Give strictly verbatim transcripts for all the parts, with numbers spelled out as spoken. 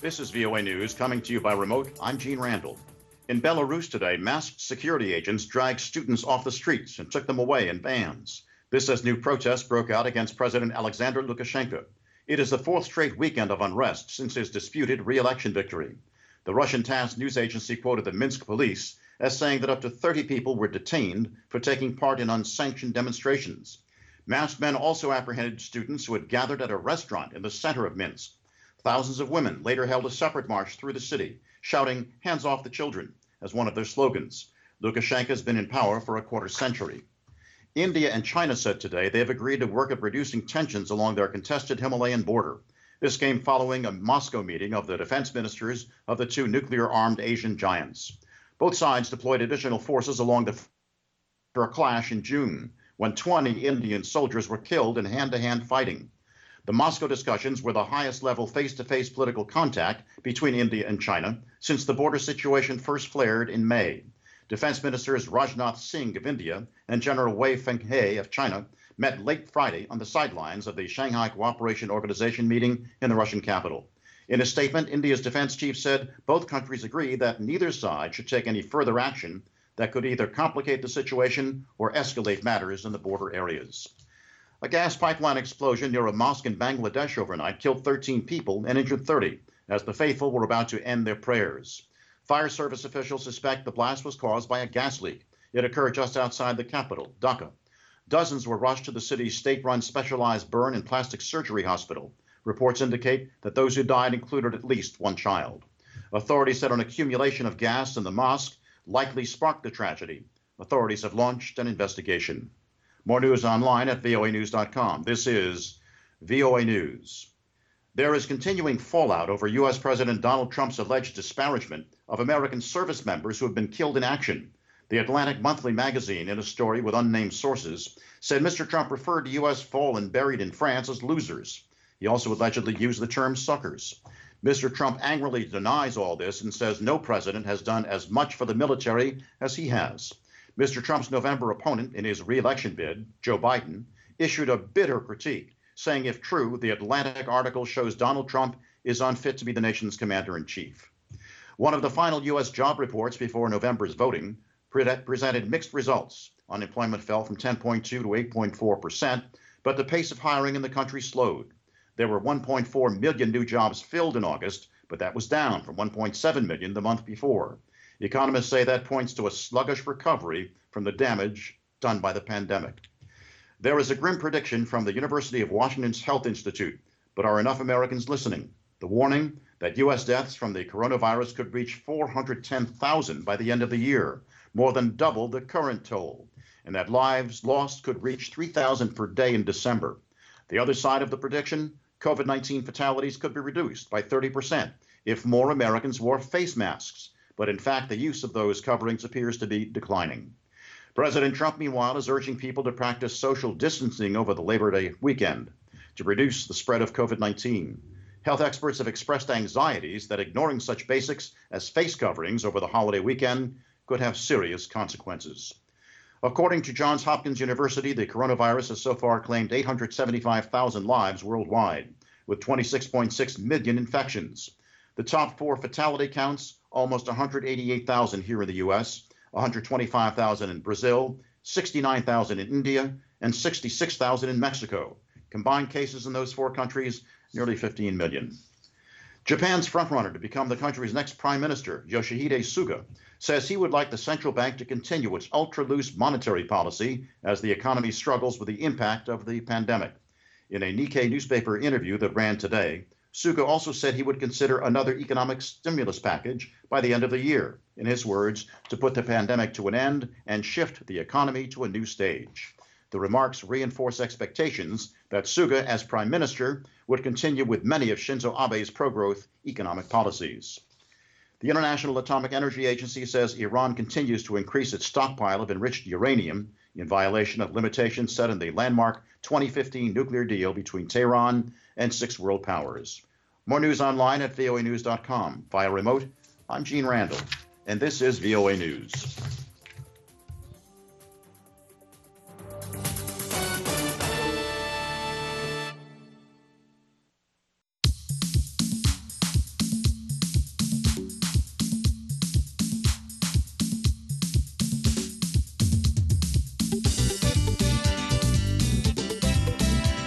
This is V O A News coming to you by remote. I'm Gene Randall. In Belarus today, masked security agents dragged students off the streets and took them away in vans. This as new protests broke out against President Alexander Lukashenko. It is the fourth straight weekend of unrest since his disputed re-election victory. The Russian TASS news agency quoted the Minsk police as saying that up to thirty people were detained for taking part in unsanctioned demonstrations. Masked men also apprehended students who had gathered at a restaurant in the center of Minsk. Thousands of women later held a separate march through the city, shouting, "Hands off the children," as one of their slogans. Lukashenko has been in power for a quarter century. India and China said today they have agreed to work at reducing tensions along their contested Himalayan border. This came following a Moscow meeting of the defense ministers of the two nuclear-armed Asian giants. Both sides deployed additional forces along the for a clash in June, when twenty Indian soldiers were killed in hand-to-hand fighting. The Moscow discussions were the highest level face-to-face political contact between India and China since the border situation first flared in May. Defense Ministers Rajnath Singh of India and General Wei Fenghe of China met late Friday on the sidelines of the Shanghai Cooperation Organization meeting in the Russian capital. In a statement, India's defense chief said both countries agree that neither side should take any further action that could either complicate the situation or escalate matters in the border areas. A gas pipeline explosion near a mosque in Bangladesh overnight killed thirteen people and injured thirty as the faithful were about to end their prayers. Fire service officials suspect the blast was caused by a gas leak. It occurred just outside the capital, Dhaka. Dozens were rushed to the city's state-run specialized burn and plastic surgery hospital. Reports indicate that those who died included at least one child. Authorities said an accumulation of gas in the mosque likely sparked the tragedy. Authorities have launched an investigation. More news online at V O A news dot com. This is V O A News. There is continuing fallout over U S President Donald Trump's alleged disparagement of American service members who have been killed in action. The Atlantic Monthly magazine, in a story with unnamed sources, said Mister Trump referred to U S fallen buried in France as losers. He also allegedly used the term suckers. Mister Trump angrily denies all this and says no president has done as much for the military as he has. Mister Trump's November opponent in his re-election bid, Joe Biden, issued a bitter critique, saying if true, the Atlantic article shows Donald Trump is unfit to be the nation's commander-in-chief. One of the final U S job reports before November's voting pre- presented mixed results. Unemployment fell from ten point two to eight point four percent, but the pace of hiring in the country slowed. There were one point four million new jobs filled in August, but that was down from one point seven million the month before. Economists say that points to a sluggish recovery from the damage done by the pandemic. There is a grim prediction from the University of Washington's Health Institute, but are enough Americans listening? The warning that U S deaths from the coronavirus could reach four hundred ten thousand by the end of the year, more than double the current toll, and that lives lost could reach three thousand per day in December. The other side of the prediction, COVID nineteen fatalities could be reduced by thirty percent if more Americans wore face masks. But in fact, the use of those coverings appears to be declining. President Trump, meanwhile, is urging people to practice social distancing over the Labor Day weekend to reduce the spread of COVID nineteen. Health experts have expressed anxieties that ignoring such basics as face coverings over the holiday weekend could have serious consequences. According to Johns Hopkins University, the coronavirus has so far claimed eight hundred seventy-five thousand lives worldwide, with twenty-six point six million infections. The top four fatality counts, almost one hundred eighty-eight thousand here in the U S, one hundred twenty-five thousand in Brazil, sixty-nine thousand in India, and sixty-six thousand in Mexico. Combined cases in those four countries, nearly fifteen million. Japan's frontrunner to become the country's next prime minister, Yoshihide Suga, says he would like the central bank to continue its ultra-loose monetary policy as the economy struggles with the impact of the pandemic. In a Nikkei newspaper interview that ran today, Suga also said he would consider another economic stimulus package by the end of the year, in his words, to put the pandemic to an end and shift the economy to a new stage. The remarks reinforce expectations that Suga, as prime minister, would continue with many of Shinzo Abe's pro-growth economic policies. The International Atomic Energy Agency says Iran continues to increase its stockpile of enriched uranium in violation of limitations set in the landmark twenty fifteen nuclear deal between Tehran and six world powers. More news online at V O A news dot com. Via remote, I'm Gene Randall, and this is V O A News.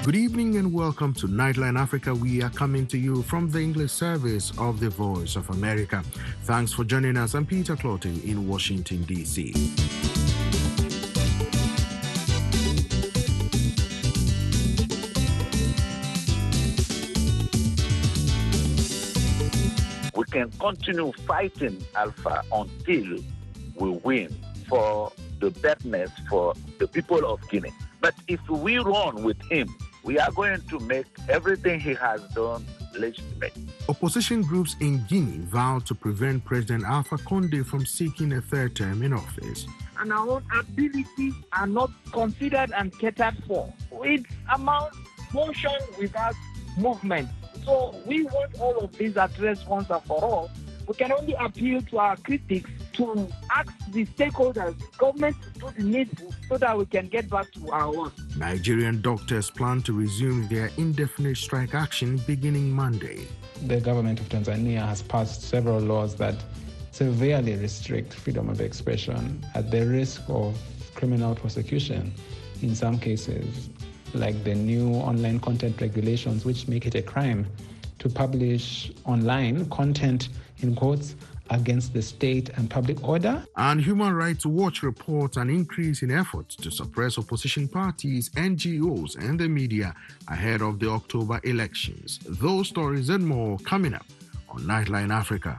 Good evening and welcome to Nightline Africa. We are coming to you from the English service of the Voice of America. Thanks for joining us. I'm Peter Clotty in Washington, D C We can continue fighting Alpha until we win for the betterment for the people of Guinea. But if we run with him, we are going to make everything he has done legitimate. Opposition groups in Guinea vowed to prevent President Alpha Condé from seeking a third term in office. And our own abilities are not considered and catered for. It's amount motion without movement. So we want all of these addressed once and for all. We can only appeal to our critics to ask the stakeholders, government, to do the needful so that we can get back to our work. Nigerian doctors plan to resume their indefinite strike action beginning Monday. The government of Tanzania has passed several laws that severely restrict freedom of expression at the risk of criminal prosecution in some cases, like the new online content regulations, which make it a crime to publish online content, in quotes, against the state and public order. And Human Rights Watch reports an increase in efforts to suppress opposition parties, N G Os, and the media ahead of the October elections. Those stories and more coming up on Nightline Africa.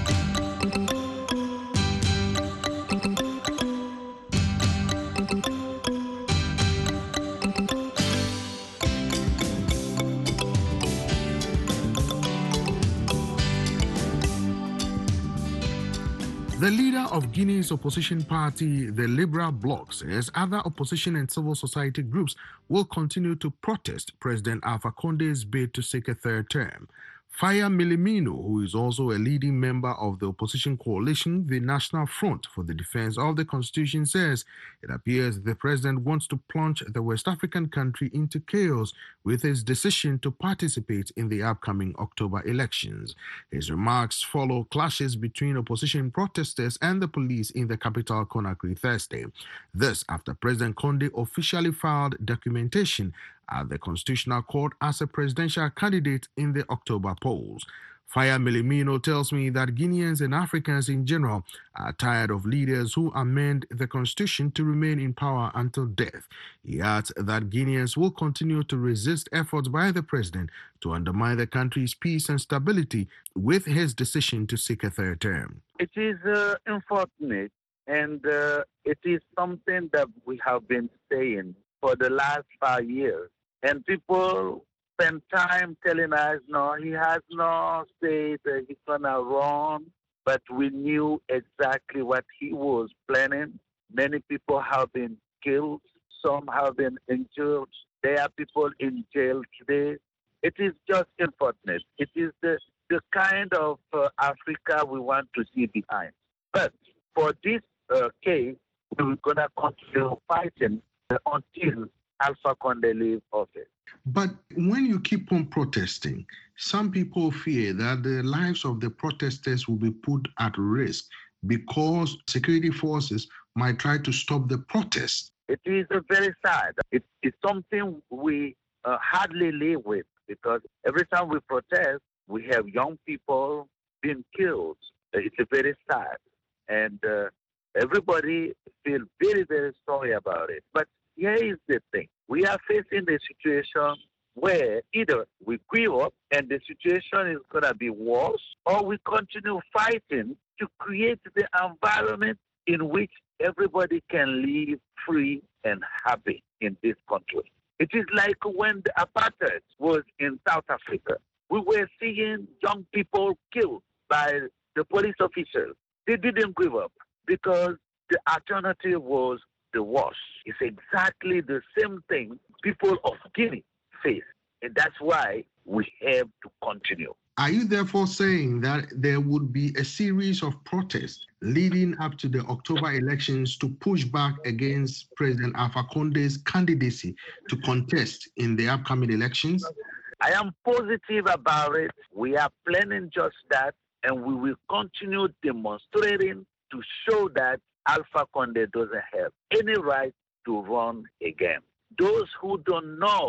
The leader of Guinea's opposition party, the Liberal Bloc, says other opposition and civil society groups will continue to protest President Alpha Condé's bid to seek a third term. Faya Milimino, who is also a leading member of the opposition coalition, the National Front for the Defense of the Constitution, says it appears the president wants to plunge the West African country into chaos with his decision to participate in the upcoming October elections. His remarks follow clashes between opposition protesters and the police in the capital, Conakry, Thursday. This after President Condé officially filed documentation at the Constitutional Court as a presidential candidate in the October polls. Faya Milimino tells me that Guineans and Africans in general are tired of leaders who amend the constitution to remain in power until death. He adds that Guineans will continue to resist efforts by the president to undermine the country's peace and stability with his decision to seek a third term. It is uh, unfortunate, and uh, it is something that we have been saying for the last five years. And people spend time telling us, no, he has no state, uh, he's gonna run. But we knew exactly what he was planning. Many people have been killed. Some have been injured. There are people in jail today. It is just unfortunate. It is the, the kind of uh, Africa we want to see behind. But for this uh, case, we're gonna continue fighting uh, until Alpha Condé leave office. But when you keep on protesting, some people fear that the lives of the protesters will be put at risk because security forces might try to stop the protest. It is uh, very sad. It, it's something we uh, hardly live with because every time we protest, we have young people being killed. It's uh, very sad. And uh, everybody feels very, very sorry about it. But here is the thing. We are facing a situation where either we queue up and the situation is going to be worse, or we continue fighting to create the environment in which everybody can live free and happy in this country. It is like when the apartheid was in South Africa. We were seeing young people killed by the police officers. They didn't give up because the alternative was the worst. It's exactly the same thing people of Guinea face. And that's why we have to continue. Are you therefore saying that there would be a series of protests leading up to the October elections to push back against President Alpha Condé's candidacy to contest in the upcoming elections? I am positive about it. We are planning just that, and we will continue demonstrating to show that Alpha Condé doesn't have any right to run again. Those who don't know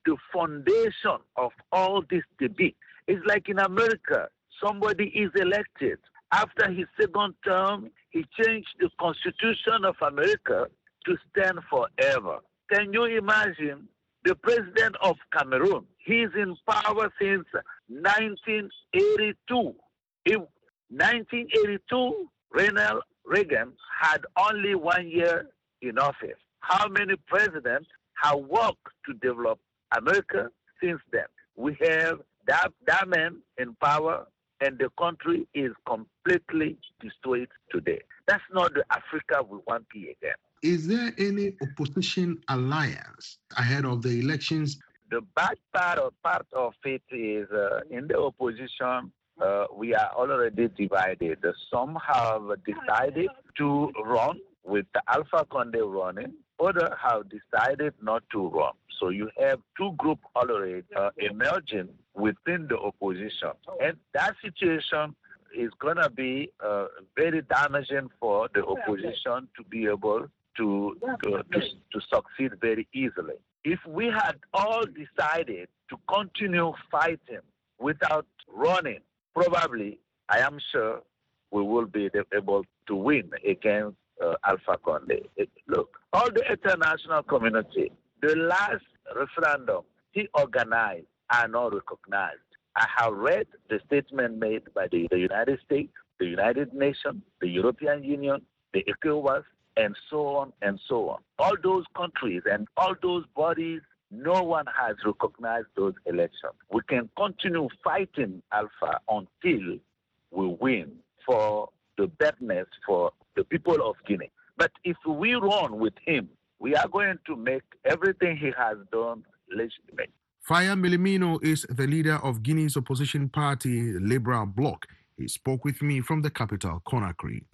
the foundation of all this debate. It's like in America, somebody is elected. After his second term, he changed the Constitution of America to stand forever. Can you imagine the president of Cameroon? He's in power since nineteen eighty-two. In nineteen eighty-two, Ronald Reagan had only one year in office. How many presidents have worked to develop America since then? We have that, that man in power, and the country is completely destroyed today. That's not the Africa we want to be again. Is there any opposition alliance ahead of the elections? The bad part of, part of it is uh, in the opposition, uh, we are already divided. Some have decided to run with the Alpha Conde running. Others have decided not to run. So you have two groups already uh, emerging within the opposition. And that situation is going to be uh, very damaging for the opposition to be able to, to, to, to succeed very easily. If we had all decided to continue fighting without running, probably, I am sure, we will be able to win against uh, Alpha Conde. It, look, all the international community, the last referendum he organized are not recognized. I have read the statement made by the, the United States, the United Nations, the European Union, the ECOWAS, and so on and so on. All those countries and all those bodies, no one has recognized those elections. We can continue fighting Alpha until we win for the badness for the people of Guinea. But if we run with him, we are going to make everything he has done legitimate. Faya Milimino is the leader of Guinea's opposition party, Liberal Bloc. He spoke with me from the capital, Conakry.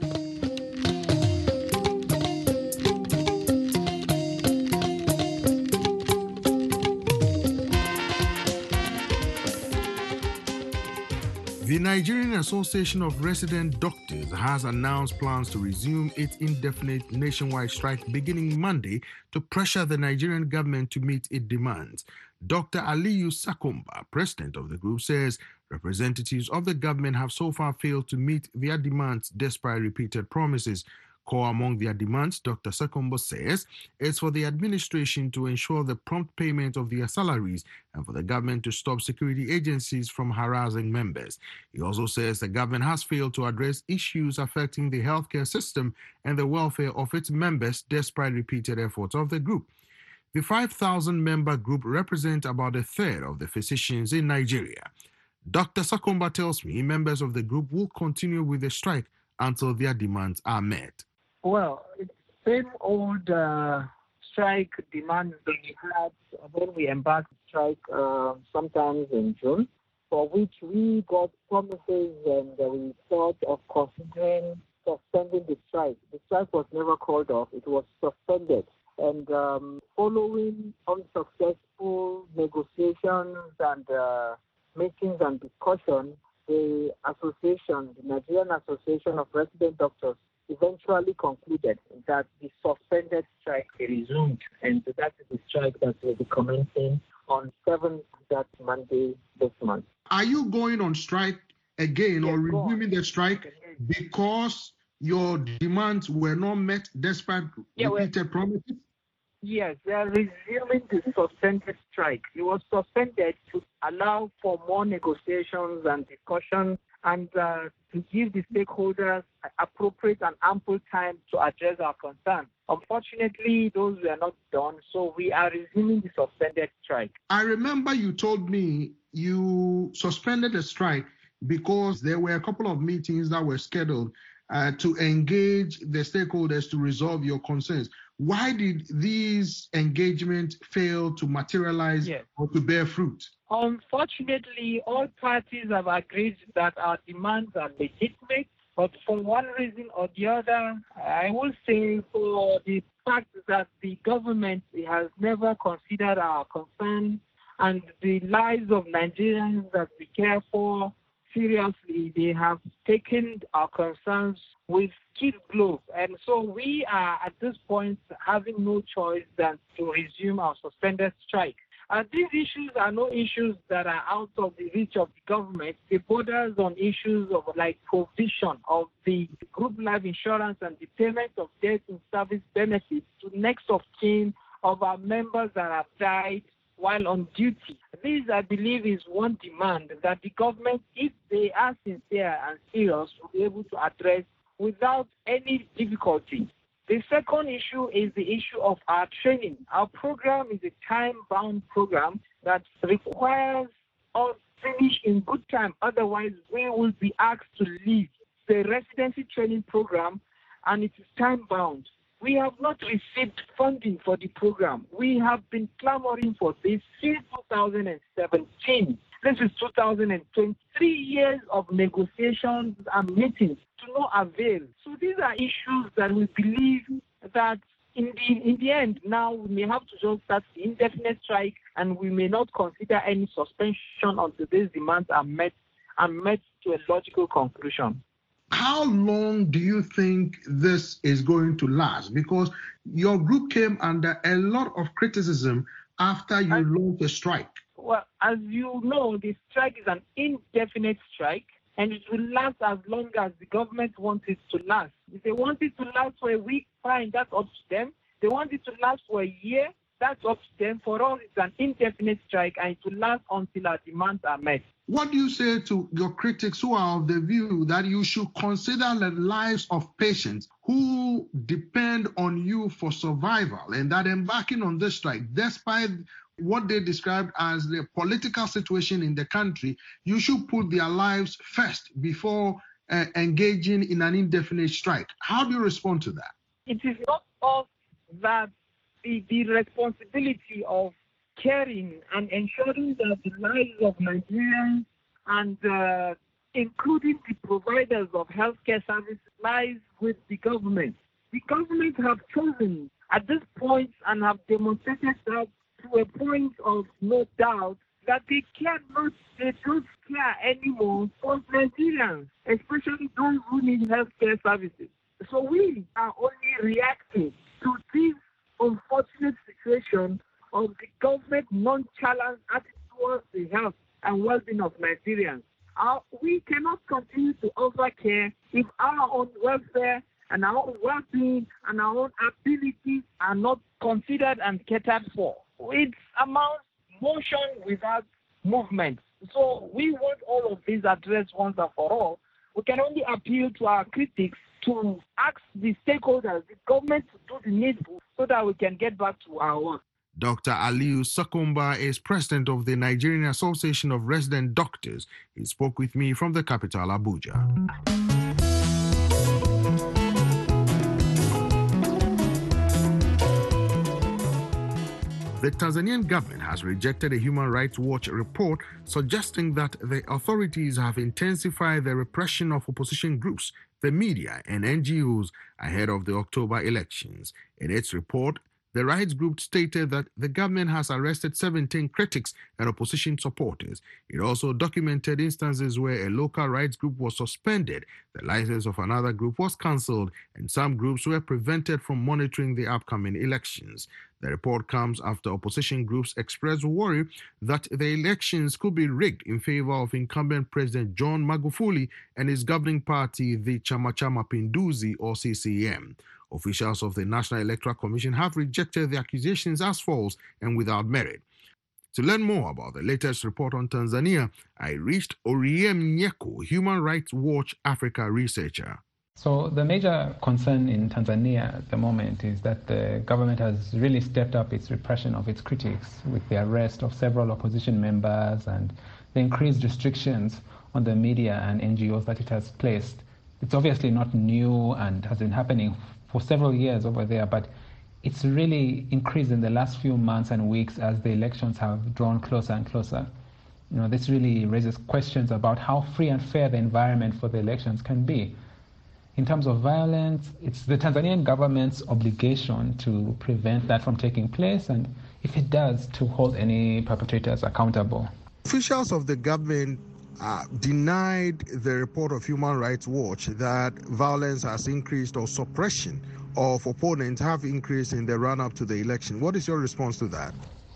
The Nigerian Association of Resident Doctors has announced plans to resume its indefinite nationwide strike beginning Monday to pressure the Nigerian government to meet its demands. Doctor Aliyu Sakomba, president of the group, says representatives of the government have so far failed to meet their demands despite repeated promises. Core among their demands, Doctor Sakomba says, is for the administration to ensure the prompt payment of their salaries and for the government to stop security agencies from harassing members. He also says the government has failed to address issues affecting the healthcare system and the welfare of its members despite repeated efforts of the group. The five thousand member group represents about a third of the physicians in Nigeria. Doctor Sakomba tells me members of the group will continue with the strike until their demands are met. Well, it's the same old uh, strike demands that we had when we embarked on strike uh, sometimes in June, for which we got promises and uh, we thought of considering suspending the strike. The strike was never called off. It was suspended. And um, following unsuccessful negotiations and uh, meetings and discussions, the association, the Nigerian Association of Resident Doctors, eventually concluded that the suspended strike resumed, and that is the strike that will be commencing on seventh, that Monday this month. Are you going on strike again yes, or resuming the strike because your demands were not met despite yeah, repeated promises? Yes, they are resuming the suspended strike. It was suspended to allow for more negotiations and discussions and uh, to give the stakeholders appropriate and ample time to address our concerns. Unfortunately, those were not done, so we are resuming the suspended strike. I remember you told me you suspended the strike because there were a couple of meetings that were scheduled uh, to engage the stakeholders to resolve your concerns. Why did these engagements fail to materialize yes. or to bear fruit? Unfortunately, all parties have agreed that our demands are legitimate, but for one reason or the other, I will say for the fact that the government has never considered our concerns and the lives of Nigerians that we care for seriously, they have taken our concerns with kid gloves. And so we are at this point having no choice than to resume our suspended strike. And these issues are no issues that are out of the reach of the government. It borders on issues of like provision of the group life insurance and the payment of death and service benefits to next of kin of our members that have died while on duty. This, I believe, is one demand that the government, if they are sincere and serious, will be able to address without any difficulty. The second issue is the issue of our training. Our program is a time-bound program that requires us to finish in good time. Otherwise, we will be asked to leave. The residency training program, and it is time-bound. We have not received funding for the program. We have been clamoring for this since two thousand seventeen. This is two thousand twenty, three years of negotiations and meetings to no avail. So these are issues that we believe that in the in the end, now we may have to just start the indefinite strike, and we may not consider any suspension until these demands are met and met to a logical conclusion. How long do you think this is going to last? Because your group came under a lot of criticism after you and, launched a strike. Well, as you know, the strike is an indefinite strike, and it will last as long as the government wants it to last. If they want it to last for a week, fine, that's up to them. They want it to last for a year, that's up to them. For us, it's an indefinite strike, and it will last until our demands are met. What do you say to your critics who are of the view that you should consider the lives of patients who depend on you for survival, and that embarking on this strike, despite what they described as the political situation in the country, you should put their lives first before uh, engaging in an indefinite strike? How do you respond to that? It is not us that the, the responsibility of caring and ensuring that the lives of Nigerians and uh, including the providers of healthcare services lies with the government. The government have chosen at this point and have demonstrated that to a point of no doubt that they cannot, they don't care anymore for Nigerians, especially those who need healthcare services. So we are only reacting to this unfortunate situation of the government nonchalant attitude towards the health and well-being of Nigerians. Our, we cannot continue to offer care if our own welfare and our own well-being and our own abilities are not considered and catered for. It's amount motion without movement. So we want all of these addressed once and for all. We can only appeal to our critics to ask the stakeholders, the government, to do the needful so that we can get back to our work. Doctor Aliyu Sakumba is president of the Nigerian Association of Resident Doctors. He spoke with me from the capital, Abuja. The Tanzanian government has rejected a Human Rights Watch report suggesting that the authorities have intensified the repression of opposition groups, the media, and N G Os ahead of the October elections. In its report, the rights group stated that the government has arrested seventeen critics and opposition supporters. It also documented instances where a local rights group was suspended, the license of another group was cancelled, and some groups were prevented from monitoring the upcoming elections. The report comes after opposition groups expressed worry that the elections could be rigged in favor of incumbent President John Magufuli and his governing party, the Chama cha Mapinduzi, or C C M. Officials of the National Electoral Commission have rejected the accusations as false and without merit. To learn more about the latest report on Tanzania, I reached Oriem Nyeko, Human Rights Watch Africa researcher. So the major concern in Tanzania at the moment is that the government has really stepped up its repression of its critics with the arrest of several opposition members and the increased restrictions on the media and N G Os that it has placed. It's obviously not new and has been happening for several years over there, but it's really increased in the last few months and weeks as the elections have drawn closer and closer. You know, this really raises questions about how free and fair the environment for the elections can be. In terms of violence, it's the Tanzanian government's obligation to prevent that from taking place, and if it does, to hold any perpetrators accountable. Officials of the government uh, denied the report of Human Rights Watch that violence has increased or suppression of opponents have increased in the run-up to the election. What is your response to that?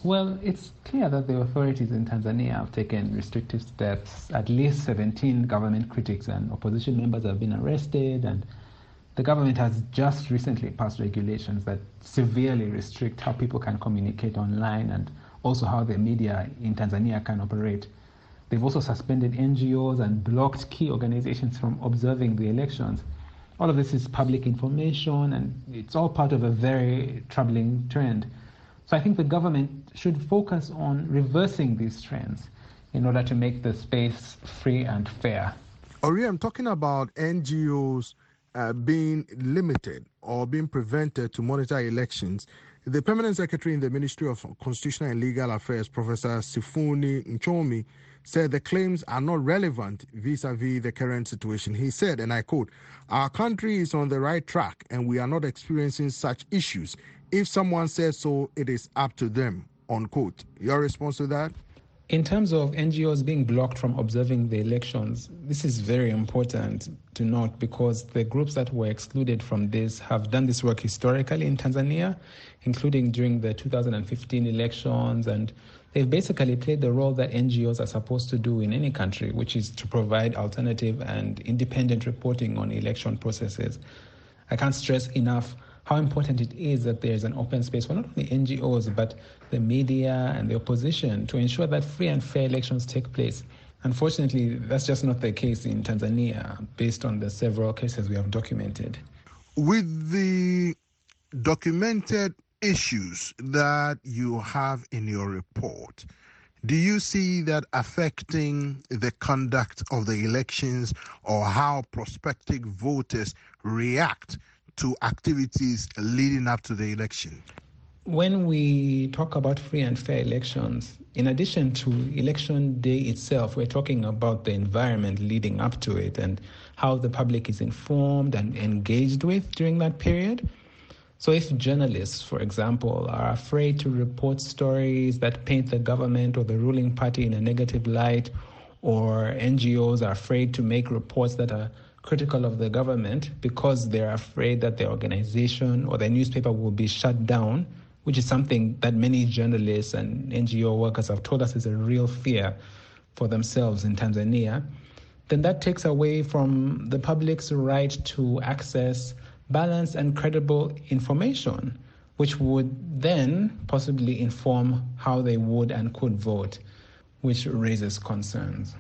Well, it's clear that the authorities in Tanzania have taken restrictive steps. At least seventeen government critics and opposition members have been arrested, and the government has just recently passed regulations that severely restrict how people can communicate online and also how the media in Tanzania can operate. They've also suspended N G Os and blocked key organizations from observing the elections. All of this is public information, and it's all part of a very troubling trend. So I think the government should focus on reversing these trends in order to make the space free and fair. Ori, I'm talking about N G Os uh, being limited or being prevented to monitor elections. The Permanent Secretary in the Ministry of Constitutional and Legal Affairs, Professor Sifuni Nchomi, said the claims are not relevant vis-a-vis the current situation. He said, and I quote, "Our country is on the right track and we are not experiencing such issues. If someone says so, it is up to them," unquote. Your response to that? In terms of N G Os being blocked from observing the elections, this is very important to note because the groups that were excluded from this have done this work historically in Tanzania, including during the two thousand fifteen elections, and they've basically played the role that N G Os are supposed to do in any country, which is to provide alternative and independent reporting on election processes. I can't stress enough how important it is that there is an open space for not only N G Os, but the media and the opposition to ensure that free and fair elections take place. Unfortunately, that's just not the case in Tanzania, based on the several cases we have documented. With the documented issues that you have in your report, do you see that affecting the conduct of the elections or how prospective voters react to activities leading up to the election? When we talk about free and fair elections, in addition to election day itself, we're talking about the environment leading up to it and how the public is informed and engaged with during that period. So if journalists, for example, are afraid to report stories that paint the government or the ruling party in a negative light, or N G Os are afraid to make reports that are critical of the government because they're afraid that their organization or their newspaper will be shut down, which is something that many journalists and N G O workers have told us is a real fear for themselves in Tanzania, then that takes away from the public's right to access balanced and credible information, which would then possibly inform how they would and could vote, which raises concerns.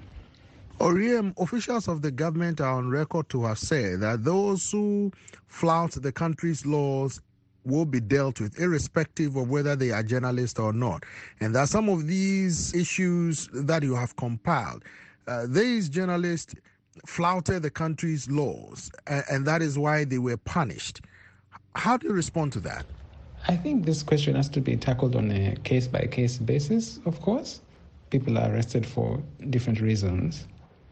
Oriem, officials of the government are on record to have said that those who flout the country's laws will be dealt with, irrespective of whether they are journalists or not. And that some of these issues that you have compiled, uh, these journalists flouted the country's laws, and, and that is why they were punished. How do you respond to that? I think this question has to be tackled on a case-by-case basis, of course. People are arrested for different reasons.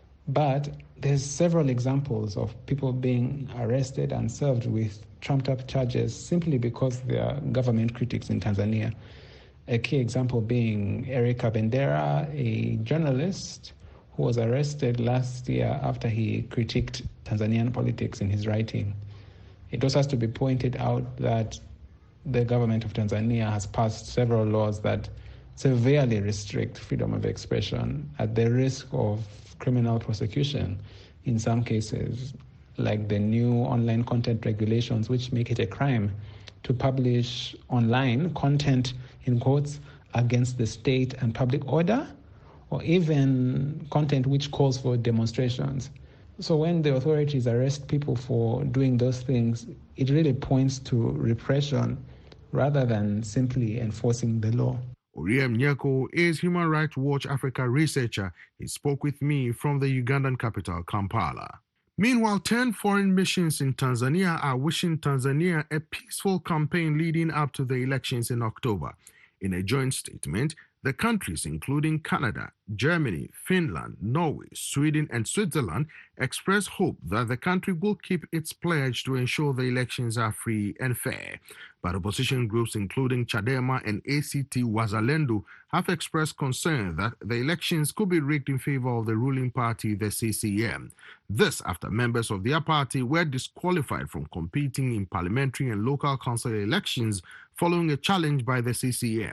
But there's several examples of people being arrested and served with trumped-up charges simply because they are government critics in Tanzania. A key example being Eric Kabendera, a journalist who was arrested last year after he critiqued Tanzanian politics in his writing. It also has to be pointed out that the government of Tanzania has passed several laws that severely restrict freedom of expression at the risk of criminal prosecution in some cases, like the new online content regulations, which make it a crime to publish online content, in quotes, against the state and public order, or even content which calls for demonstrations. So when the authorities arrest people for doing those things, it really points to repression rather than simply enforcing the law. Oriem Nyeko is Human Rights Watch Africa researcher. He spoke with me from the Ugandan capital, Kampala. Meanwhile, ten foreign missions in Tanzania are wishing Tanzania a peaceful campaign leading up to the elections in October. In a joint statement, the countries, including Canada, Germany, Finland, Norway, Sweden, and Switzerland, express hope that the country will keep its pledge to ensure the elections are free and fair. But opposition groups, including Chadema and A C T Wazalendo, have expressed concern that the elections could be rigged in favor of the ruling party, the C C M. This after members of their party were disqualified from competing in parliamentary and local council elections following a challenge by the C C M.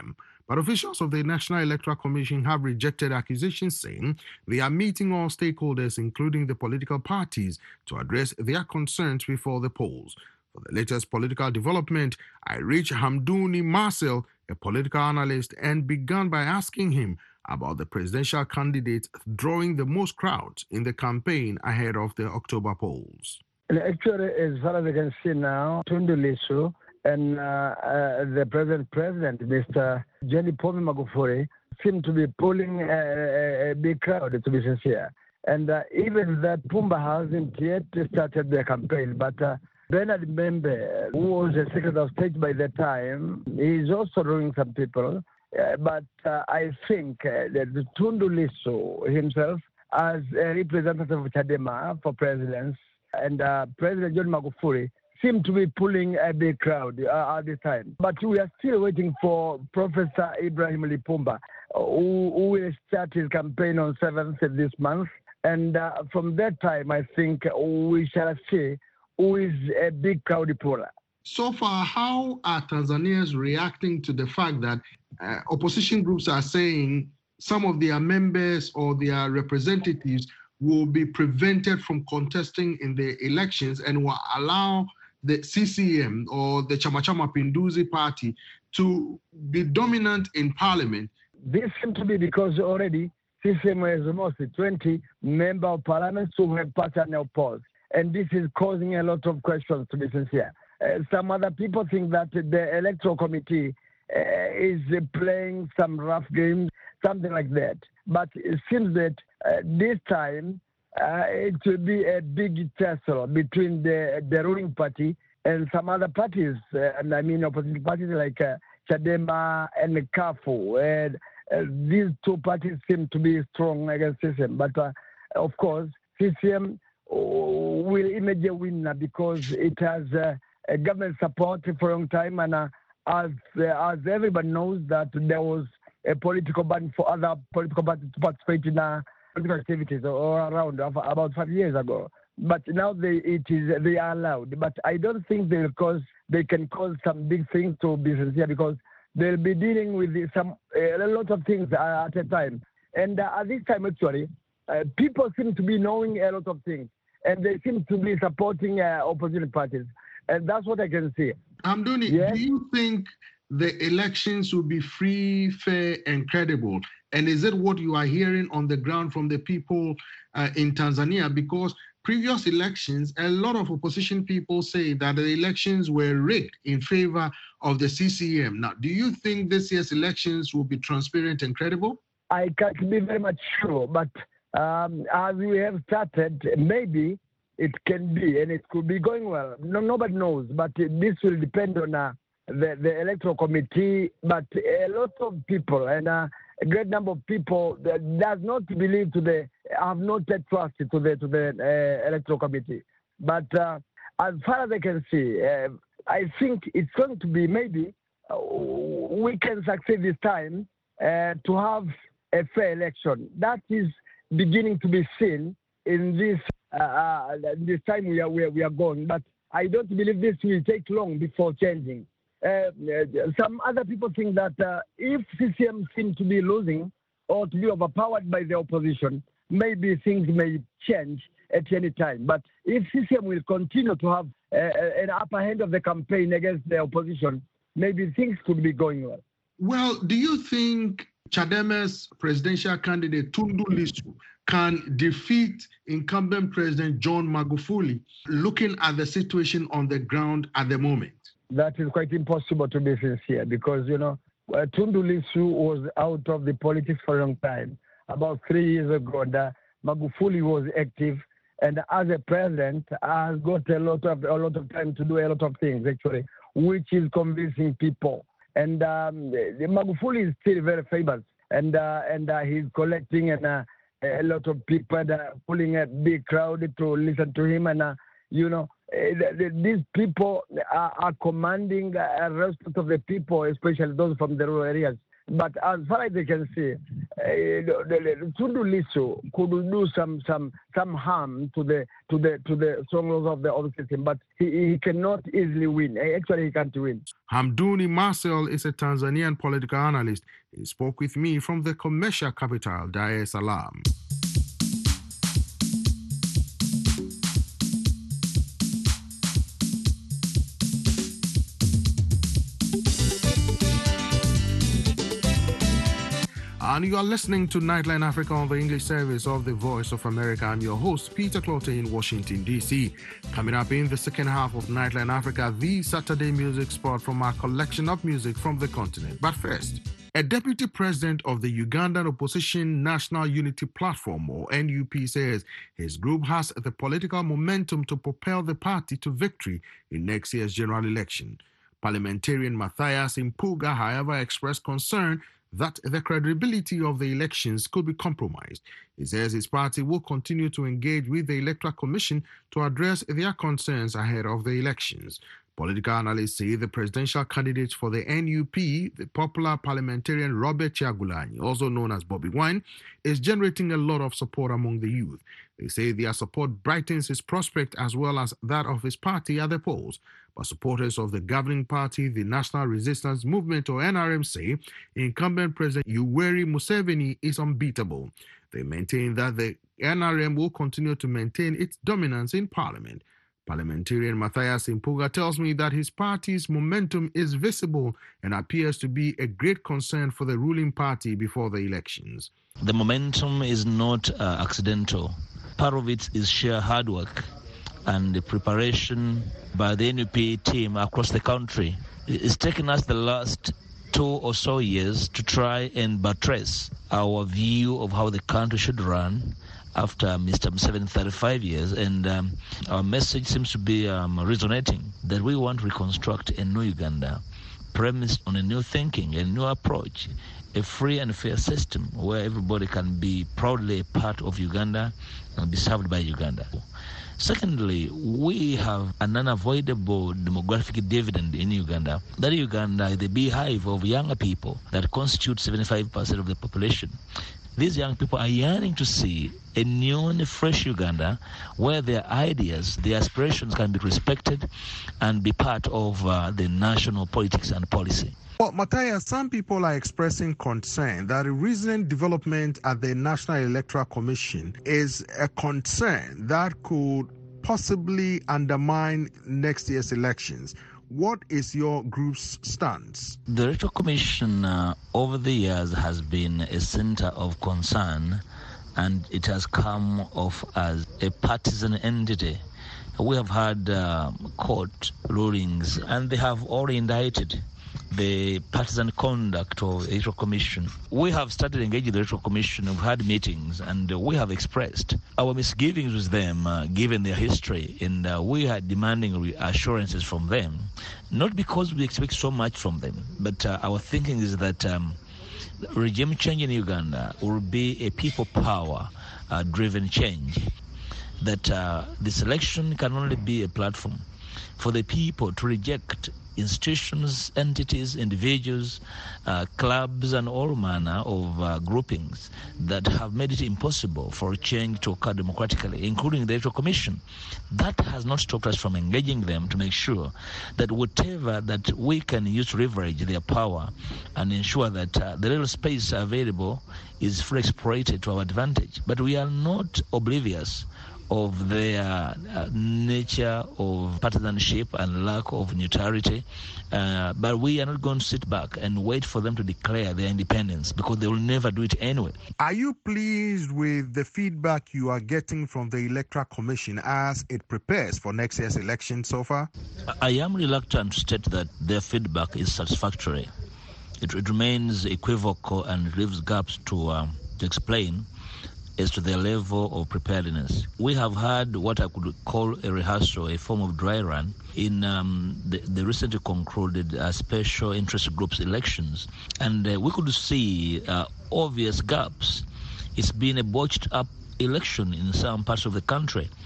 But officials of the National Electoral Commission have rejected accusations, saying they are meeting all stakeholders, including the political parties, to address their concerns before the polls. For the latest political development, I reached Hamdouni Marcel, a political analyst, and began by asking him about the presidential candidates drawing the most crowds in the campaign ahead of the October polls. Actually, as far as I can see now, Tundu Lissu and uh, uh, the present president, Mister John Pombe Magufuli, seem to be pulling a, a big crowd, to be sincere. And uh, even that Pumba hasn't yet started their campaign, but uh, Bernard Membe, who was the Secretary of State by the time, is also drawing some people. Uh, but uh, I think uh, that Tundu Lissu himself, as a representative of Chadema for presidents, and uh, President John Magufuli seem to be pulling a big crowd uh, at this time. But we are still waiting for Professor Ibrahim Lipumba, who, who will start his campaign on seventh this month. And uh, from that time, I think we shall see who is a big crowd puller. So far, how are Tanzanians reacting to the fact that uh, opposition groups are saying some of their members or their representatives will be prevented from contesting in the elections and will allow the C C M or the Chama Chama Pinduzi party to be dominant in parliament? This seems to be because already C C M has almost twenty members of parliament who have passed and opposed. And this is causing a lot of questions, to be sincere. Uh, some other people think that the electoral committee uh, is uh, playing some rough games, something like that. But it seems that uh, this time uh, it will be a big tussle between the, the ruling party and some other parties, uh, and I mean opposition parties like uh, Chadema and Kafu. And uh, these two parties seem to be strong against C C M. But uh, of course, C C M will emerge a winner because it has uh, a government support for a long time, and uh, as uh, as everybody knows that there was a political ban for other political parties to participate in uh, political activities or around about five years ago. But now they it is they are allowed. But I don't think they will cause they can cause some big things to be sincere, because they'll be dealing with some a lot of things at a time. And uh, at this time, actually, uh, people seem to be knowing a lot of things, and they seem to be supporting uh, opposition parties. And that's what I can see. Hamdouni, yes? Do you think the elections will be free, fair, and credible? And is it what you are hearing on the ground from the people uh, in Tanzania? Because previous elections, a lot of opposition people say that the elections were rigged in favor of the C C M. Now, do you think this year's elections will be transparent and credible? I can't be very much sure, but um, as we have started, maybe it can be, and it could be going well. No, nobody knows, but this will depend on uh, the, the electoral committee. But a lot of people, and uh, a great number of people that does not believe to the, have not yet trusted to the to the uh, electoral committee. But uh, as far as I can see, uh, I think it's going to be maybe uh, we can succeed this time uh, to have a fair election. That is beginning to be seen in this uh, uh, this time we are, we are we are going. But I don't believe this will take long before changing. Uh, some other people think that uh, if C C M seems to be losing or to be overpowered by the opposition, maybe things may change at any time. But if C C M will continue to have uh, an upper hand of the campaign against the opposition, maybe things could be going well. Well, do you think Chadema's presidential candidate Tundu Lissu can defeat incumbent President John Magufuli, looking at the situation on the ground at the moment? That is quite impossible, to be sincere, because, you know, uh, Tundu Lissu was out of the politics for a long time. About three years ago, the Magufuli was active, and as a president, has got a lot of a lot of time to do a lot of things, actually, which is convincing people. And um, the Magufuli is still very famous, and uh, and uh, he's collecting and uh, a lot of people, and, uh, pulling a big crowd to listen to him, and uh, you know, uh, these people are, are commanding a respect of the people, especially those from the rural areas. But as far as they can see, uh, Tundu Lissu could do some some some harm to the to the to the strongholds of the opposition, but he, he cannot easily win. Actually, he can't win. Hamduni Marcel is a Tanzanian political analyst. He spoke with me from the commercial capital, Dar es Salaam. And you are listening to Nightline Africa on the English service of the Voice of America. I'm your host, Peter Clotte in Washington, D C. Coming up in the second half of Nightline Africa, the Saturday music spot from our collection of music from the continent. But first, a deputy president of the Ugandan opposition National Unity Platform, or N U P, says his group has the political momentum to propel the party to victory in next year's general election. Parliamentarian Matthias Impuga, however, expressed concern that the credibility of the elections could be compromised. He says his party will continue to engage with the Electoral Commission to address their concerns ahead of the elections. Political analysts say the presidential candidate for the N U P, the popular parliamentarian Robert Kyagulanyi, also known as Bobby Wine, is generating a lot of support among the youth. They say their support brightens his prospect as well as that of his party at the polls. But supporters of the governing party, the National Resistance Movement, or N R M, say incumbent President Yoweri Museveni is unbeatable. They maintain that the N R M will continue to maintain its dominance in parliament. Parliamentarian Matthias Impuga tells me that his party's momentum is visible and appears to be a great concern for the ruling party before the elections. The momentum is not uh, accidental. Part of it is sheer hard work and the preparation by the N U P team across the country. It's taken us the last two or so years to try and buttress our view of how the country should run after Mister Museveni, thirty-five years, and um, our message seems to be um, resonating, that we want to reconstruct a new Uganda, premised on a new thinking, a new approach, a free and fair system where everybody can be proudly a part of Uganda and be served by Uganda. Secondly, we have an unavoidable demographic dividend in Uganda. That Uganda is the beehive of younger people that constitute seventy-five percent of the population. These young people are yearning to see a new and fresh Uganda where their ideas, their aspirations can be respected and be part of uh, the national politics and policy. Well, Matthias, some people are expressing concern that the recent development at the National Electoral Commission is a concern that could possibly undermine next year's elections. What is your group's stance? The Electoral Commission uh, over the years has been a center of concern, and it has come off as a partisan entity. We have had uh, court rulings, and they have already indicted the partisan conduct of the Electoral Commission. We have started engaging the Electoral Commission. We've had meetings, and uh, we have expressed our misgivings with them, uh, given their history, and uh, we are demanding reassurances from them, not because we expect so much from them, but uh, our thinking is that um, regime change in Uganda will be a people power uh, driven change, that uh, this election can only be a platform for the people to reject institutions, entities, individuals, uh, clubs, and all manner of uh, groupings that have made it impossible for change to occur democratically, including the Electoral Commission. That has not stopped us from engaging them to make sure that whatever that we can use to leverage their power and ensure that uh, the little space available is fully exploited to our advantage. But we are not oblivious of their uh, nature of partisanship and lack of neutrality. Uh, but we are not going to sit back and wait for them to declare their independence, because they will never do it anyway. Are you pleased with the feedback you are getting from the Electoral Commission as it prepares for next year's election so far? I am reluctant to state that their feedback is satisfactory. It, it remains equivocal and leaves gaps to, um, to explain as to their level of preparedness. We have had what I could call a rehearsal, a form of dry run, in um, the, the recently concluded uh, special interest groups elections. And uh, we could see uh, obvious gaps. It's been a botched up election in some parts of the country.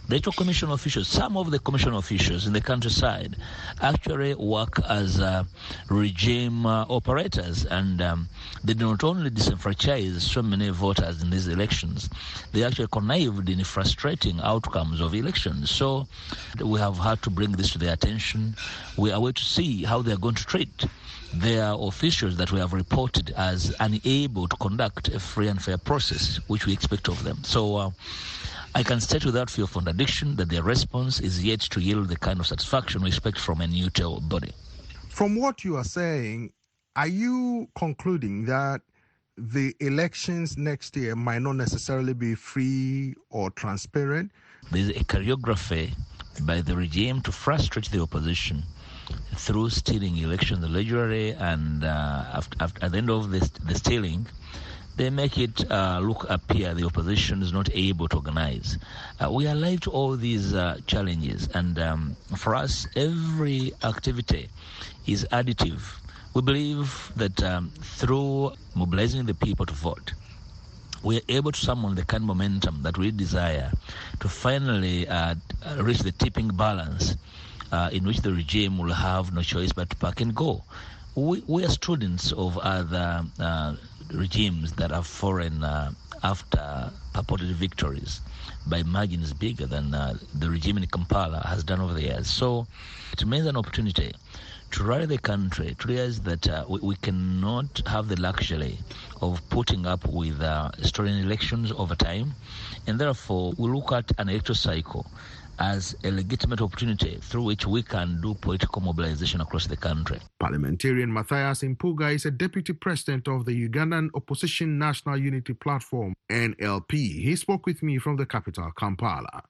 The electoral commission officials, some of the commission officials in the countryside actually work as uh, regime uh, operators, and um, they do not only disenfranchise so many voters in these elections, they actually connived in frustrating outcomes of elections. So we have had to bring this to their attention. We are waiting to see how they are going to treat their officials that we have reported as unable to conduct a free and fair process, which we expect of them. So uh, I can state without fear of contradiction that their response is yet to yield the kind of satisfaction we expect from a neutral body. From what you are saying, are you concluding that the elections next year might not necessarily be free or transparent? There is a choreography by the regime to frustrate the opposition through stealing elections allegedly, and uh, after, after, at the end of this, the stealing, they make it uh, look appear the opposition is not able to organize. Uh, we are alive to all these uh, challenges, and um, for us, every activity is additive. We believe that um, through mobilizing the people to vote, we are able to summon the kind of momentum that we desire to finally uh, reach the tipping balance Uh, in which the regime will have no choice but to pack and go. We, we are students of other uh, regimes that have fallen uh, after purported victories by margins bigger than uh, the regime in Kampala has done over the years. So it remains an opportunity to rally the country, to realize that uh, we, we cannot have the luxury of putting up with uh, stolen elections over time, and therefore we look at an electoral cycle as a legitimate opportunity through which we can do political mobilization across the country. Parliamentarian Matthias Impuga is a deputy president of the Ugandan Opposition National Unity Platform, N L P. He spoke with me from the capital, Kampala.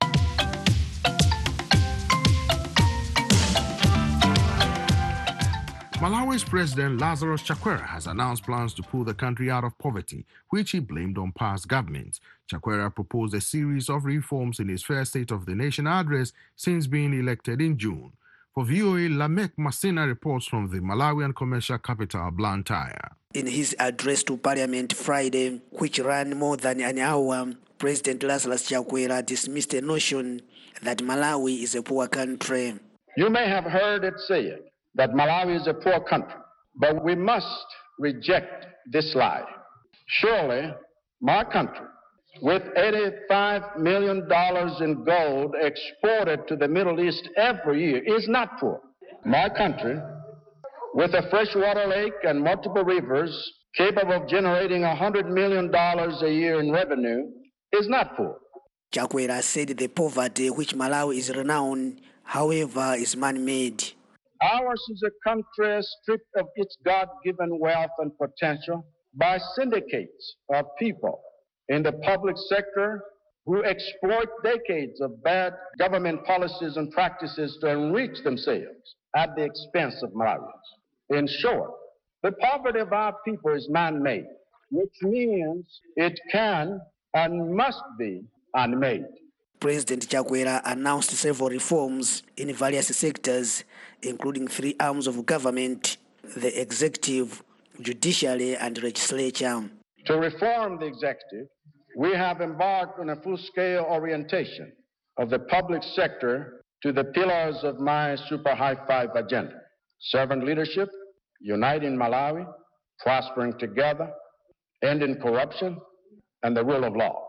Malawi's President Lazarus Chakwera has announced plans to pull the country out of poverty, which he blamed on past governments. Chakwera proposed a series of reforms in his first State of the Nation address since being elected in June. For V O A, Lamek Masina reports from the Malawian commercial capital, Blantyre. In his address to Parliament Friday, which ran more than an hour, President Lazarus Chakwera dismissed the notion that Malawi is a poor country. You may have heard it said that Malawi is a poor country, but we must reject this lie. Surely, my country, with eighty-five million dollars in gold exported to the Middle East every year, is not poor. My country, with a freshwater lake and multiple rivers capable of generating one hundred million dollars a year in revenue, is not poor. Chakwera said the poverty which Malawi is renowned, however, is man-made. Ours is a country stripped of its God-given wealth and potential by syndicates of people in the public sector who exploit decades of bad government policies and practices to enrich themselves at the expense of Malawians. In short, the poverty of our people is man-made, which means it can and must be unmade. President Chakwera announced several reforms in various sectors, including three arms of government: the executive, judiciary, and legislature. To reform the executive, we have embarked on a full-scale orientation of the public sector to the pillars of my super high-five agenda: servant leadership, uniting Malawi, prospering together, ending corruption, and the rule of law.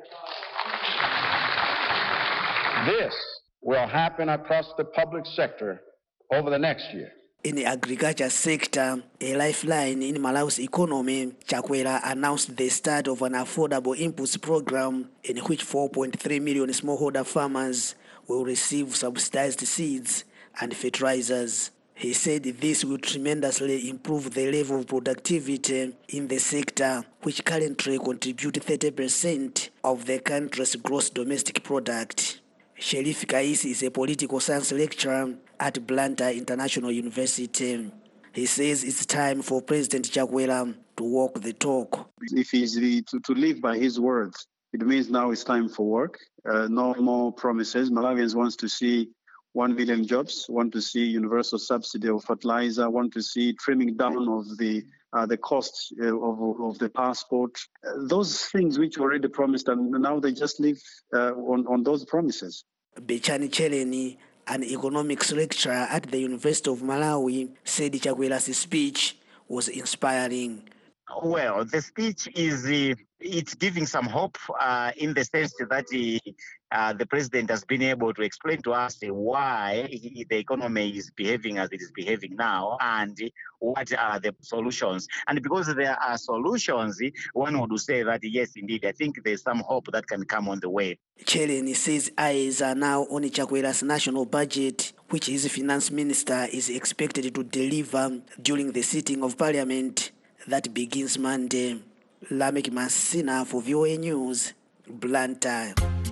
This will happen across the public sector over the next year. In the agriculture sector, a lifeline in Malawi's economy, Chakwera announced the start of an affordable inputs program in which four point three million smallholder farmers will receive subsidized seeds and fertilizers. He said this will tremendously improve the level of productivity in the sector, which currently contributes thirty percent of the country's gross domestic product. Sherif Kaisi is a political science lecturer at Blantyre International University. He says it's time for President Chakwera to walk the talk. If he's to, to live by his words, it means now it's time for work. Uh, no more promises. Malawians want to see one million jobs, want to see universal subsidy of fertilizer, want to see trimming down of the uh, the costs uh, of, of the passport. Uh, those things which were already promised, and now they just live uh, on, on those promises. Bechani Cheleni, an economics lecturer at the University of Malawi, said Chakwera's speech was inspiring. Well, the speech is uh, it's giving some hope uh, in the sense that uh, uh, the president has been able to explain to us uh, why he, the economy is behaving as it is behaving now and uh, what are the solutions. And because there are solutions, uh, one would say that, yes, indeed, I think there's some hope that can come on the way. Cheleni says eyes are now on Chakwera's national budget, which his finance minister is expected to deliver during the sitting of parliament that begins Monday. Lamek Masina for V O A News, Blantyre.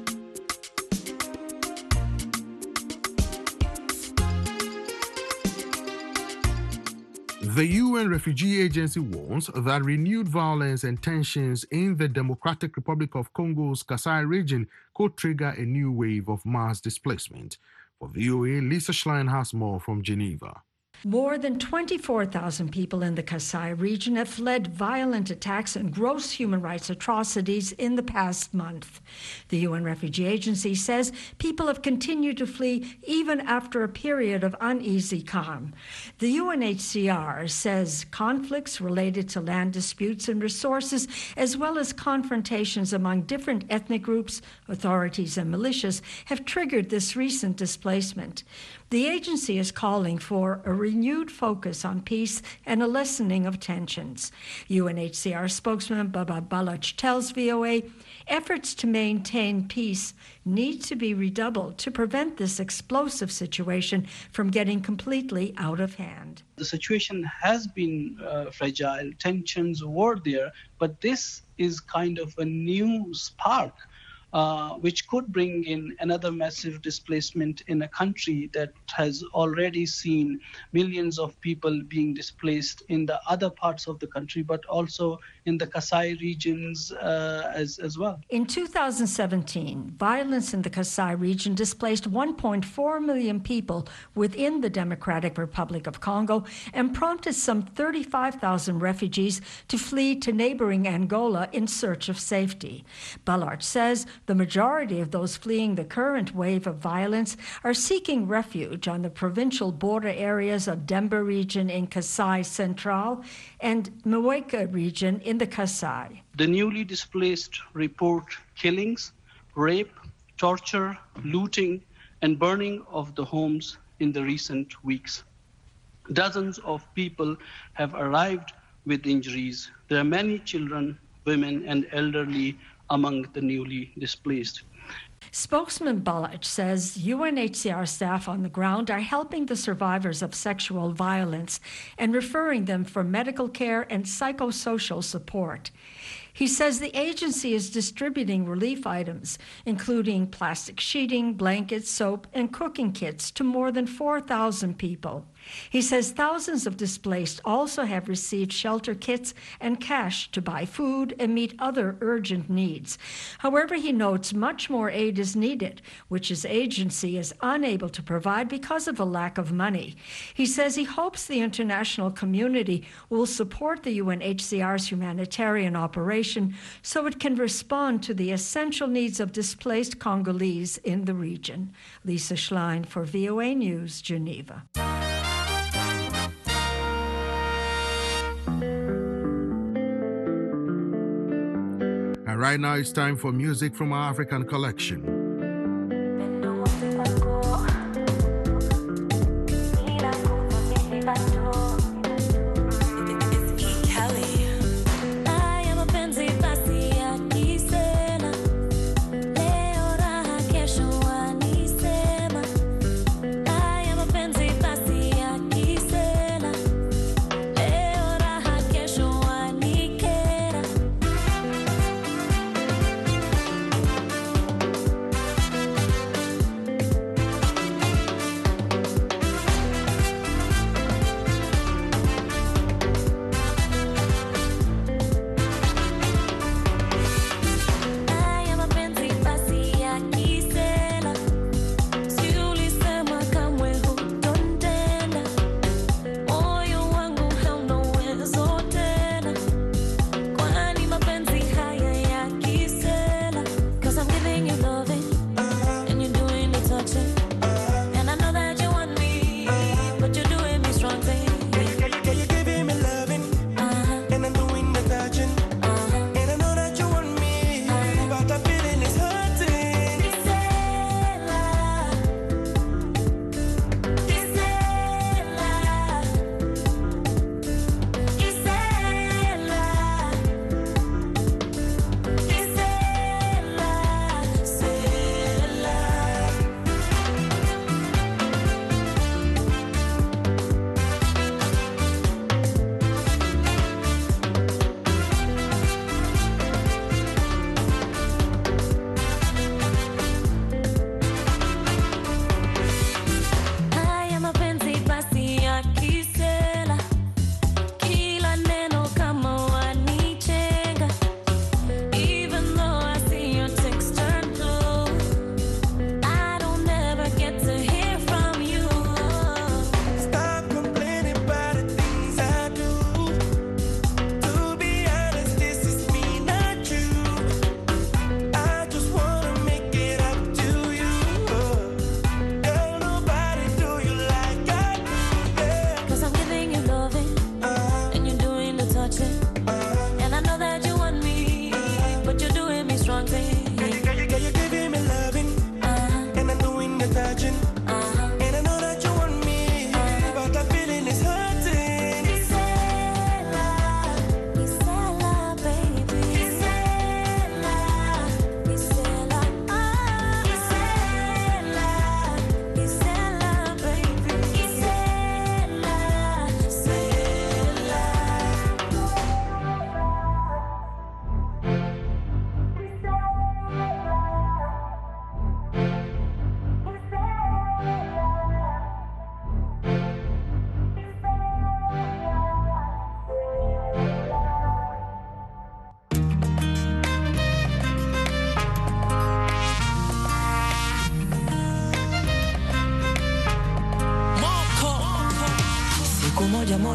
The U N Refugee Agency warns that renewed violence and tensions in the Democratic Republic of Congo's Kasai region could trigger a new wave of mass displacement. For V O A, Lisa Schlein has more from Geneva. More than twenty-four thousand people in the Kasai region have fled violent attacks and gross human rights atrocities in the past month. The U N Refugee Agency says people have continued to flee even after a period of uneasy calm. The U N H C R says conflicts related to land disputes and resources, as well as confrontations among different ethnic groups, authorities, and militias, have triggered this recent displacement. The agency is calling for a renewed focus on peace and a lessening of tensions. U N H C R spokesman Baba Baloch tells V O A efforts to maintain peace need to be redoubled to prevent this explosive situation from getting completely out of hand. The situation has been uh, fragile, tensions were there, but this is kind of a new spark Uh, which could bring in another massive displacement in a country that has already seen millions of people being displaced in the other parts of the country, but also in the Kasai regions uh, as, as well. In two thousand seventeen, violence in the Kasai region displaced one point four million people within the Democratic Republic of Congo and prompted some thirty-five thousand refugees to flee to neighboring Angola in search of safety. Ballard says the majority of those fleeing the current wave of violence are seeking refuge on the provincial border areas of Demba region in Kasai Central and Mweka region in the Kasai. The newly displaced report killings, rape, torture, looting, and burning of the homes in the recent weeks. Dozens of people have arrived with injuries. There are many children, women, and elderly among the newly displaced. Spokesman Baloch says U N H C R staff on the ground are helping the survivors of sexual violence and referring them for medical care and psychosocial support. He says the agency is distributing relief items, including plastic sheeting, blankets, soap, and cooking kits to more than four thousand people. He says thousands of displaced also have received shelter kits and cash to buy food and meet other urgent needs. However, he notes much more aid is needed, which his agency is unable to provide because of a lack of money. He says he hopes the international community will support the U N H C R's humanitarian operation so it can respond to the essential needs of displaced Congolese in the region. Lisa Schlein for V O A News, Geneva. And right now it's time for music from our African collection.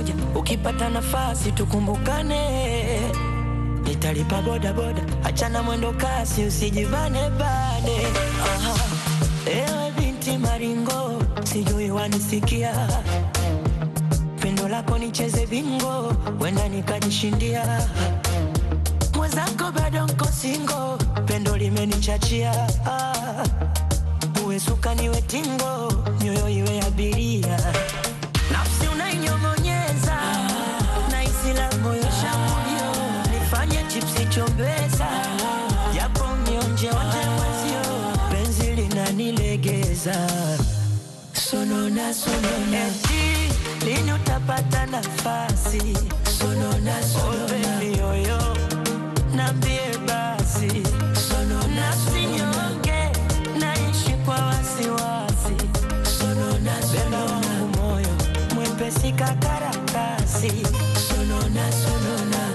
pamoja, ukipata nafasi tukumbukane. Nitalipa boda boda, achana mwendo kasi, usijivane bane. Aha. Ewe binti maringo, sijui wanisikia. Pendo lako nicheze bingo, wenda nikajishindia. Mwenzako bado nko singo, pendo limenichachia. Ah. Uwe suka niwe tingo, nyoyo iwe abiria. Nafsi unainyongonyeza, na isila moyo shambulio. Nifanye chipsi chombeza, japo mionje onje mwezio. Penzi linanilegeza, sonona sonona. Eti, lini utapata nafasi? Sonona sonona. Oh baby yoyo, nambie basi. Sonona sinyonge, naishi kwa wasiwasi. Sonona sonona. Moyo, mwepesi kakarakasi. Sonona sonona.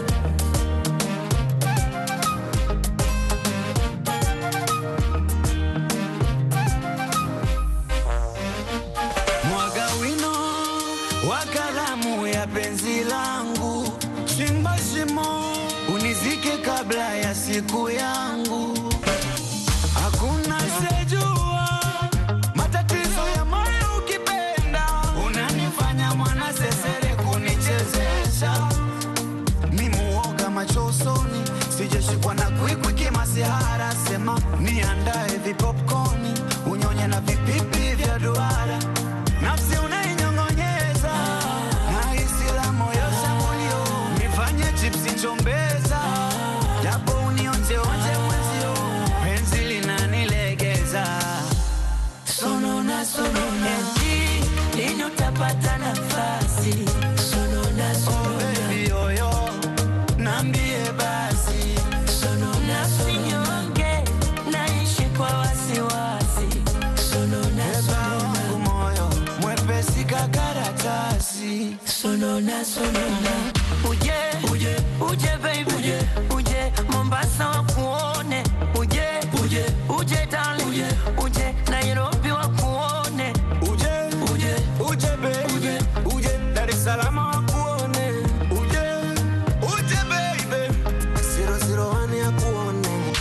Mwaga wino wa kalamu ya penzi langu, chimba shimo unizike kabla ya siku yangu. Hakuna sejua matatizo ya moyo ukipenda, unanifanya mwana sesere kunichezesha. Mimuoga machosoni, sijashikwa na kwikwi kimasihara. Sema niandae vipopcorni, unyonye na vipipi vya duara. Nafsi unainyongonyeza, na isila moyo shambulio. Nifanye chipsi chombeza, japo unionje onje mwezio. Penzi linanilegeza, sonona sonona. Eti, lini utapata nafasi? Sonona sonona. Oh baby yoyo, nambie basi. Sonona sinyonge, naishi kwa wasiwasi. Sonona sonona. Moyo, mwepesi kakaratasi. Sonona sonona. Uje, uje, uje baby, uje, uje Mombasa wakuone. Uje, uje, uje darling, uje, uje Nairobi wakuone. Uje, uje, uje baby, uje, uje Dar es Salaam wakuone. Uje, uje baby, zero zero one yakuone.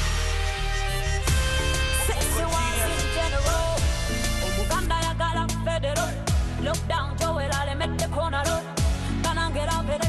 Sexy wise in general, Omuganda ya gala federal. Look down, Joel, I'll make the corner road. Can't get up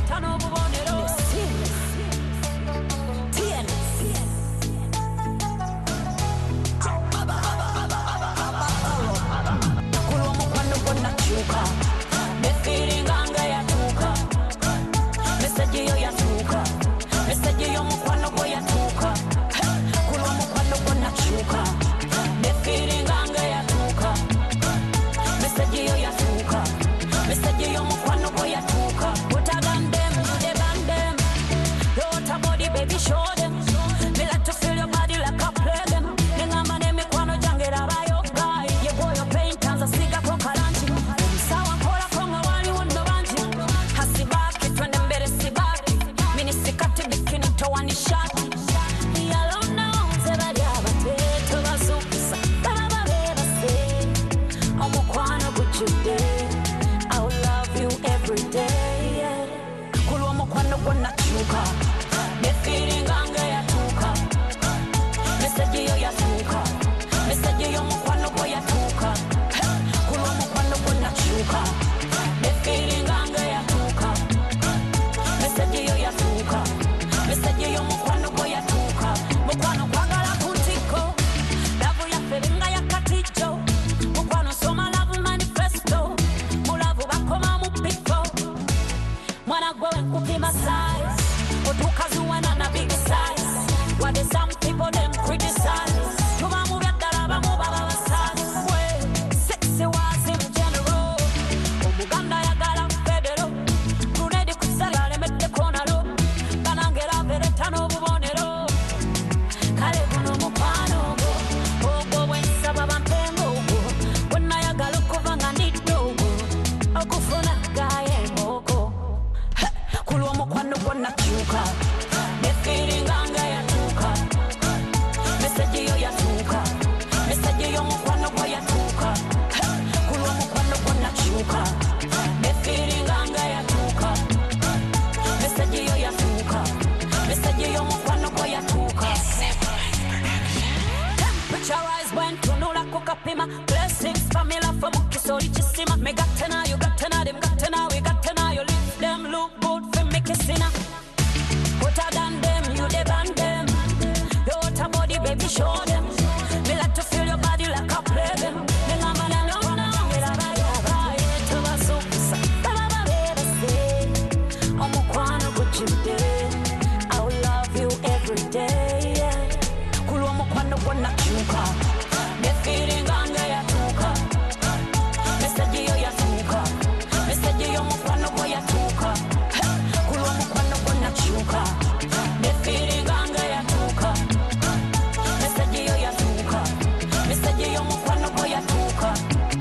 baby, show them. Me like to feel your body like a play them. Me love and I know now. Me love and I buy it to my soups. Me love and I say, I'm a kwana kuchimde. I will love you every day. Kulu mo kwana kwana chuka. Me feeling anga ya tuka. Me saji yo ya tuka. Me saji yo mo kwana ko ya tuka. Kulu mo kwana kwana chuka. Me feeling anga ya tuka. Me saji yo ya tuka. Me saji yo mo kwana ko ya tuka.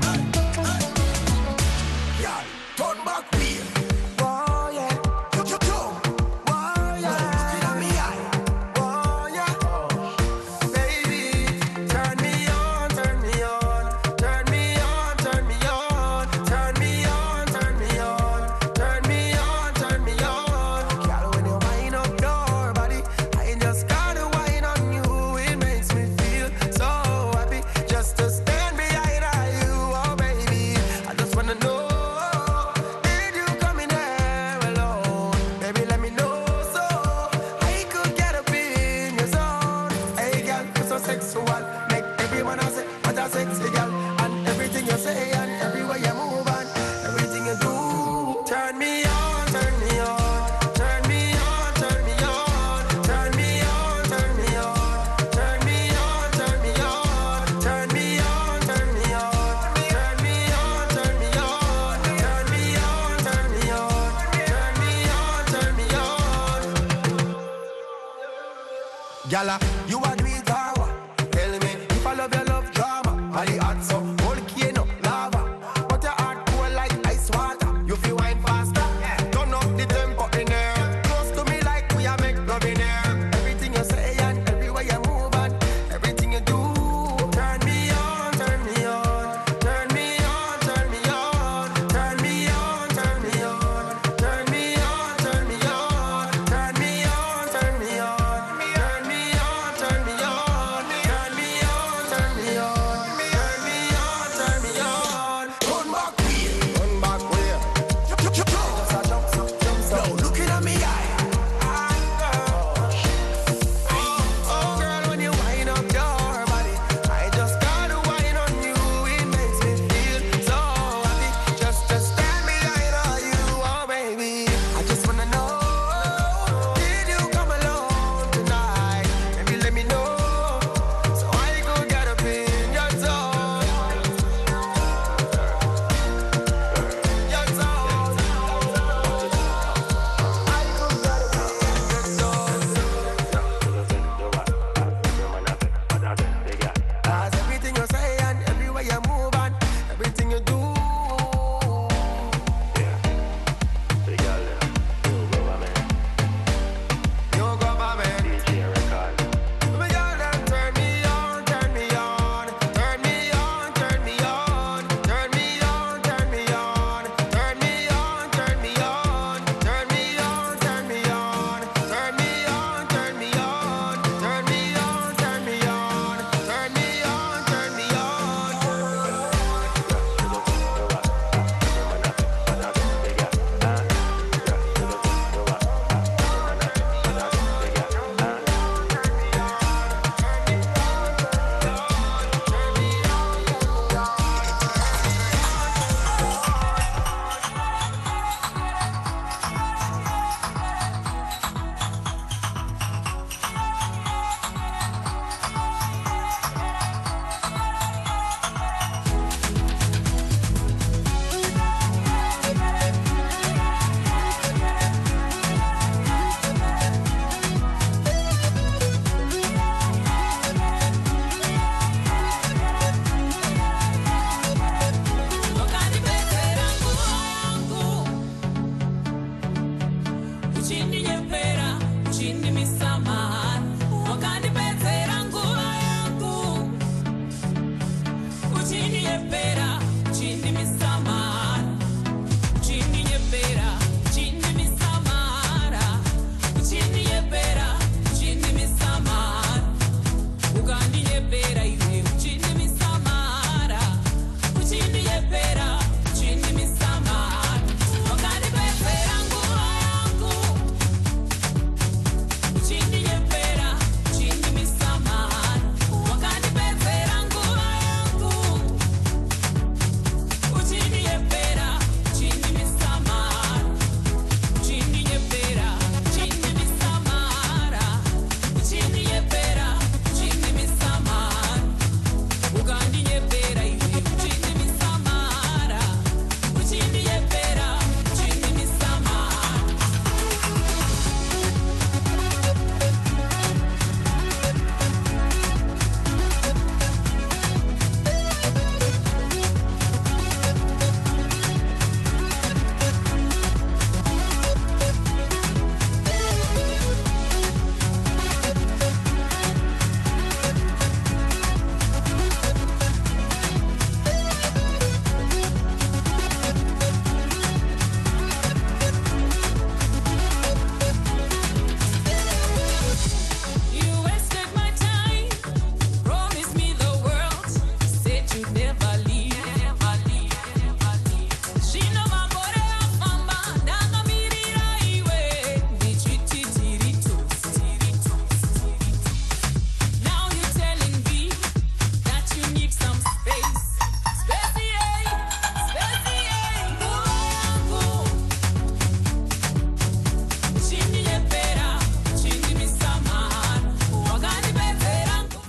Yeah, turn back wheel. Oh yeah, you you you. Oh yeah, in me eye. Oh yeah, baby, turn me on, turn me on, turn me on, turn me on, turn me on, turn me on, turn me on, turn me on. Girl, when you wind up your body, I just gotta wind on you. It makes me feel so happy just to stand behind you, oh baby. I just wanna know, did you come in there alone? Baby, let me know so I could get up in your zone. Hey girl, you're so sexual, make everyone else say what a sexy girl. And everything you say and everywhere you move and everything you do, turn me on, turn me on, turn me on, turn me on, turn me on, turn me on, turn me on, turn me on, turn me on, turn me on, turn me on, turn me on, turn me on, turn me on, turn me on, turn me on. Gala, you are do it how? Tell me if I love your love drama, are the hot so volcano lava, but your heart cool like ice water. You feel wine faster, turn up the tempo in there. Close to me like we are make love in there. Everything you say and everywhere you move and everything you do, turn me on, turn me on, turn me on, turn me on, turn me on, turn me on, turn me on, turn me on, turn me on, turn me on, turn me on, turn me on.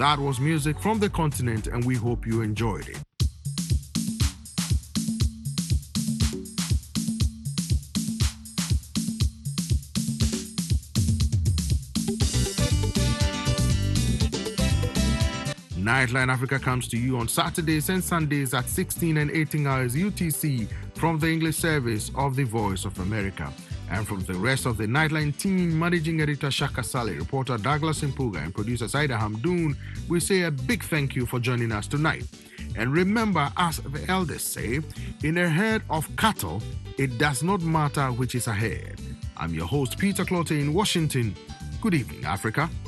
That was music from the continent, and we hope you enjoyed it. Nightline Africa comes to you on Saturdays and Sundays at sixteen and eighteen hours U T C from the English service of the Voice of America. And from the rest of the Nightline team, Managing Editor Shaka Sally, reporter Douglas Impuga, and producer Saida Hamdoon, we say a big thank you for joining us tonight. And remember, as the elders say, in a herd of cattle, it does not matter which is ahead. I'm your host, Peter Clotte in Washington. Good evening, Africa.